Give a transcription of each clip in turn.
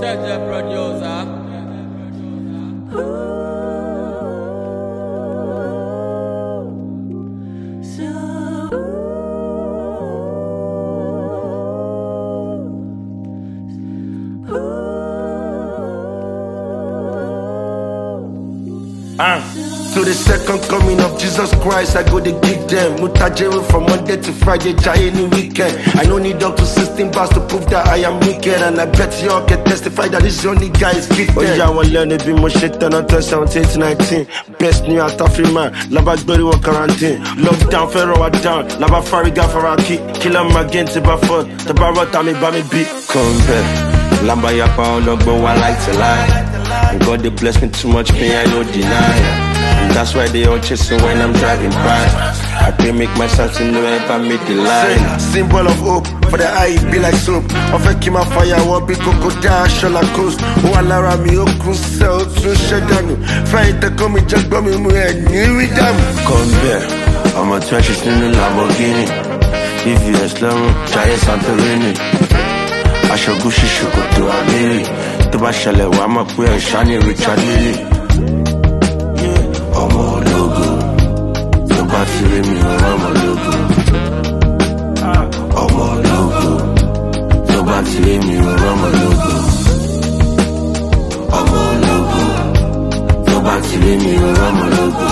Jaja producer. To the second coming of Jesus Christ, I go to give them Mutajiri from Monday to Friday, Jai any weekend. I don't need up to 16 bars to prove that I am wicked, and I bet y'all can testify that this only guy is gifted. Oh yeah, I want to learn to be more shit than until 17 to 19. Best new out of free man, Laba Berry or quarantine. Lockdown, Ferro down, Laba Fariga Faraki, kill him again to Baford, the Barrot, me beat. Come back, Lamba Yapa, Logbo, I like to lie. And God, they bless me too much pain, I don't deny. That's why they all chasing when I'm driving by. I can make myself to know if I make the line. Symbol of hope, for the eye it be like soap. Offer keep my fire, what be cocoa dash, shola coast. Oh, Alara me, oh, cruise, to Shadano. Fight the comic, just bomb me, new with them. Come here, I'm a trenches in the Lamborghini. If you're Islam, Jaya Santorini. I shall go, she should go to Amiri. To Bashale, Wama, Queer, Shani, Richard Lily. Ọmọ ológo, tó bá ti rí mi ọmọ ológo. Ọmọ ológo, tó bá ti rí mi ọmọ ológo. Ọmọ ológo, tó bá ti rí mi ọmọ ológo.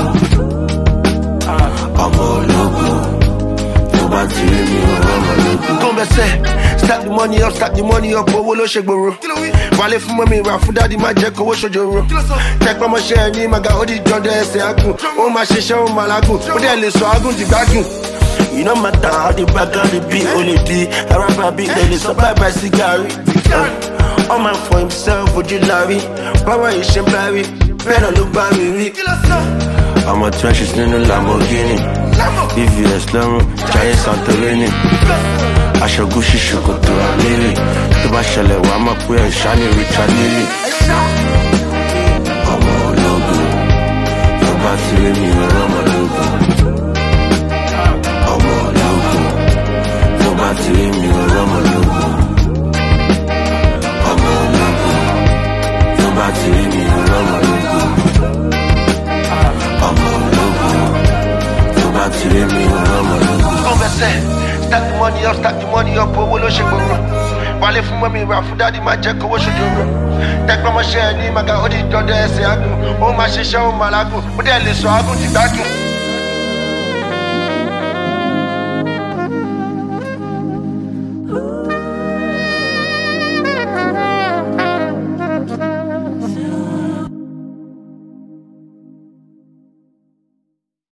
Ọmọ ológo, tó bá ti rí mi ọmọ ológo. Converse, stack the money up, owó ló ṣe gbòòrò. Wale fún mọ́mí ra fún dádì má jẹ́ kówó ṣojoro. Tẹ́pẹ́ mọ́ṣẹ́ ní màgà ó di dandan ẹsẹ̀ agùn. Ó máa ṣiṣẹ́ ó máa lágùn. Ó dẹ̀ lè sọ agùn di gbágùn. You know matter how the background be only di. Araba bí lè survive by cigari. All man for himself ojú lárí. Báwa yìí ṣe ń bárí. Bẹ́ẹ̀ náà ló bá mi rí. I'm a trenches nínú Lamborghini. If you Islam, Jaya Santorini. Aṣọ Gucci ṣòkòtò Amiri. Tó bá ṣẹlẹ̀ wàá mọ̀ pé ẹ̀ṣá ni Richard Lily. Ọmọ ológo, tó bá ti rí mi ọmọ ológo. Ọmọ ológo, tó bá ti rí mi ọmọ ológo. Ọmọ ológo, tó bá ti rí mi ọmọ ológo. Ọmọ ológo, tó bá ti rí mi ọmọ ológo. Converse. Stack the money up, owó ló ṣe gbòòrò. Wálé fún mọ́mí ra fún dádì má jẹ́ kówó ṣojoro. Tẹ́gbọ́n mọ́ṣẹ́ ní màgà ó di dandan ẹsẹ̀ agùn. Ó máa ṣiṣẹ́ ó máa lágùn. Ó dẹ̀ lè sọ agùn di gbágùn.